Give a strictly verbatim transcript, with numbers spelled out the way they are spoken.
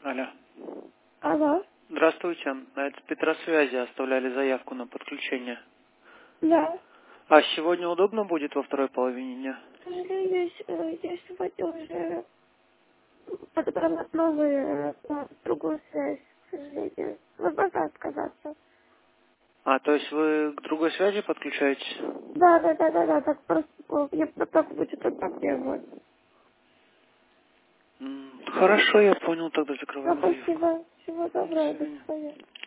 Алло. Алло. Здравствуйте. Это Петросвязи. Оставляли заявку на подключение. Да. А сегодня удобно будет во второй половине дня? К сожалению, с- э, я сегодня уже подобрала новую, э, другую связь, к сожалению. Возможно отказаться. А, то есть вы к другой связи подключаетесь? Да, да, да, да, да, так просто, э, мне так будет удобнее, вот. М, Хорошо, я понял, тогда Ну, закрываем заявку. спасибо. Всего До доброго, до свидания. свидания.